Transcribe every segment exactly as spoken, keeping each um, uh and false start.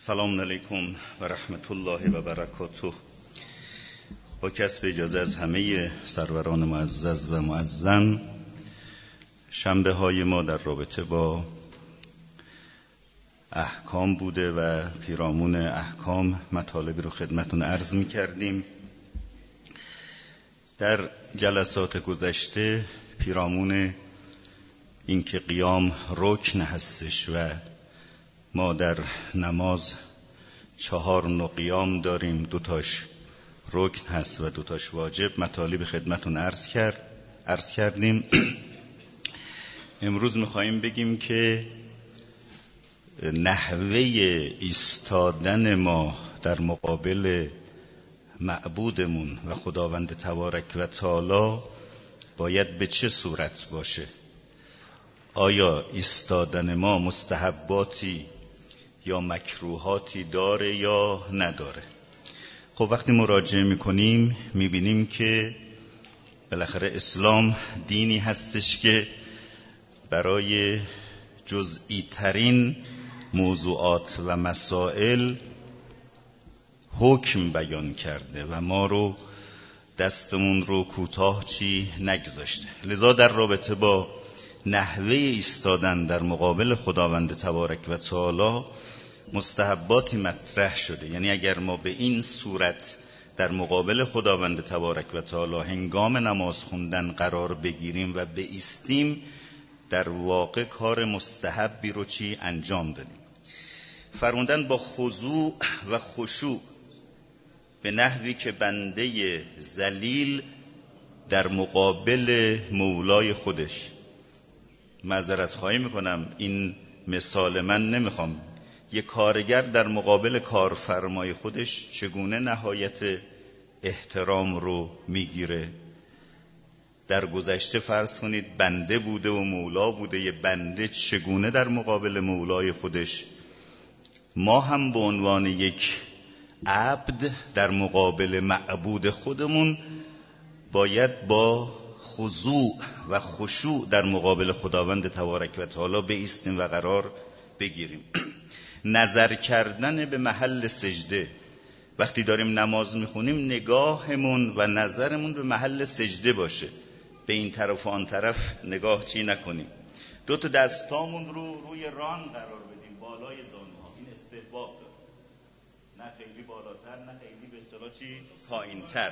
سلام علیکم و رحمت الله و برکاته. با کسب اجازه از همه سروران معزز و معظم، شنبه های ما در رابطه با احکام بوده و پیرامون احکام مطالبی رو خدمتون عرض می کردیم. در جلسات گذشته پیرامون این که قیام رکن هستش و ما در نماز چهار نوع قیام داریم، دوتاش رکن هست و دوتاش واجب، مطالب خدمتون عرض کرد عرض کردیم. امروز میخواییم بگیم که نحوه ایستادن ما در مقابل معبودمون و خداوند تبارک و تعالی باید به چه صورت باشه. آیا ایستادن ما مستحباتی یا مکروهاتی داره یا نداره؟ خب وقتی مراجعه میکنیم میبینیم که بالاخره اسلام دینی هستش که برای جزئی ترین موضوعات و مسائل حکم بیان کرده و ما رو دستمون رو کوتاه چی نگذاشته. لذا در رابطه با نحوه ایستادن در مقابل خداوند تبارک و تعالی مستحباتی مطرح شده. یعنی اگر ما به این صورت در مقابل خداوند تبارک و تعالی هنگام نماز خوندن قرار بگیریم و بایستیم، در واقع کار مستحبی رو چی انجام دادیم. فرمودن با خضوع و خشوع به نحوی که بنده ذلیل در مقابل مولای خودش، معذرت خواهی میکنم این مثال من نمیخوام، یه کارگر در مقابل کارفرمای خودش چگونه نهایت احترام رو میگیره. در گذشته فرض کنید بنده بوده و مولا بوده، یه بنده چگونه در مقابل مولای خودش، ما هم به عنوان یک عبد در مقابل معبود خودمون باید با خضوع و خشوع در مقابل خداوند تبارک و تعالی بایستیم و قرار بگیریم. نظر کردن به محل سجده، وقتی داریم نماز میخونیم نگاهمون و نظرمون به محل سجده باشه، به این طرف و آن طرف نگاه چی نکنیم. دو تا دستامون رو روی ران قرار بدیم بالای زانوها، این استحباب داره، نه خیلی بالاتر نه خیلی به اصطلاح چی پایینتر.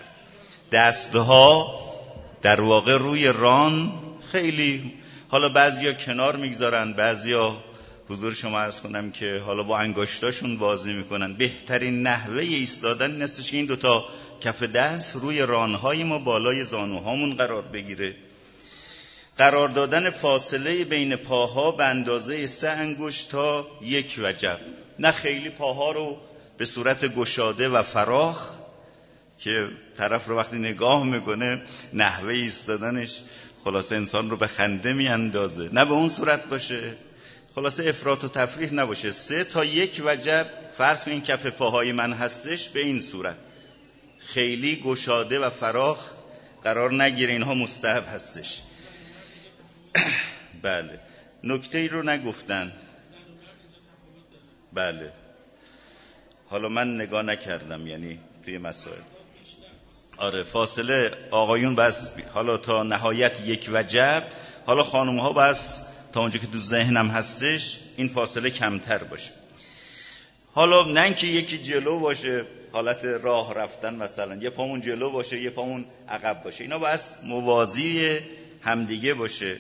دستها در واقع روی ران، خیلی حالا بعضیا کنار میگذارن، بعضیا حضور شما عرض کنم که حالا با انگشتاشون بازی میکنن. بهترین نحوه ایستادن این است که این دوتا کف دست روی رانهای ما بالای زانوهامون قرار بگیره. قرار دادن فاصله بین پاها به اندازه سه انگشت تا یک وجب، نه خیلی پاها رو به صورت گشاده و فراخ که طرف رو وقتی نگاه میکنه نحوه ایستادنش خلاصه انسان رو به خنده میاندازه، نه به اون صورت باشه. خلاصه افراط و تفریح نباشه. سه تا یک وجب فرض کنین کف پاهای من هستش، به این صورت خیلی گشاده و فراخ قرار نگیره، اینها مستحب هستش. بله، نکته ای رو نگفتن. بله، حالا من نگاه نکردم یعنی توی مسائل. آره، فاصله آقایون بس حالا تا نهایت یک وجب، حالا خانم ها بس تا اونجا که تو ذهنم هستش این فاصله کمتر باشه. حالا نه اینکه یکی جلو باشه حالت راه رفتن، مثلا یه پامون جلو باشه یه پامون عقب باشه، اینا بس موازی همدیگه باشه.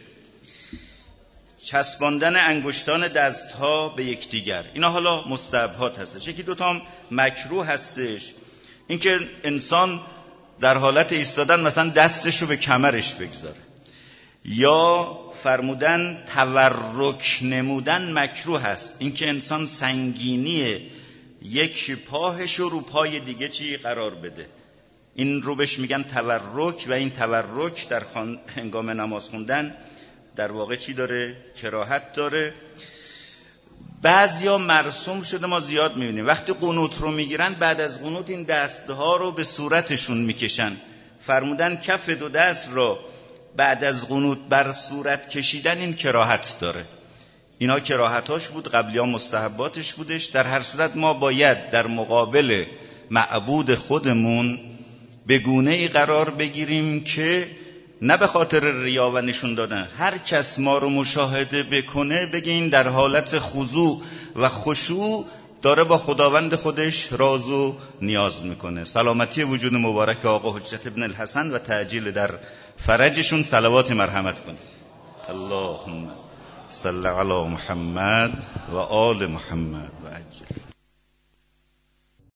چسباندن انگشتان دستها به یکدیگر، اینا حالا مستحبات هستش. یکی دوتا هم مکروه هستش، اینکه انسان در حالت ایستادن مثلا دستشو به کمرش بگذاره، یا فرمودن تورک نمودن مکروه هست، اینکه انسان سنگینی یک پاهش رو پای دیگه چی قرار بده، این رو بهش میگن تورک. و این تورک در خان... هنگام نماز خوندن در واقع چی داره؟ کراهت داره. بعضیا مرسوم شده، ما زیاد میبینیم وقتی قنوت رو میگیرن بعد از قنوت این دستها رو به صورتشون میکشن. فرمودن کف دو دست رو بعد از قنوت بر صورت کشیدن این کراهت داره. اینا کراهتاش بود، قبلی‌ها مستحباتش بودش. در هر صورت ما باید در مقابل معبود خودمون به گونه‌ای قرار بگیریم که نه به خاطر ریا و نشون دادن، هر کس ما رو مشاهده بکنه بگه این در حالت خضوع و خشوع داره با خداوند خودش راز و نیاز میکنه. سلامتی وجود مبارک آقا حجت ابن الحسن و تعجیل در فرجشون صلوات مرحمت کنید. اللهم صل علی محمد و آل محمد و عجل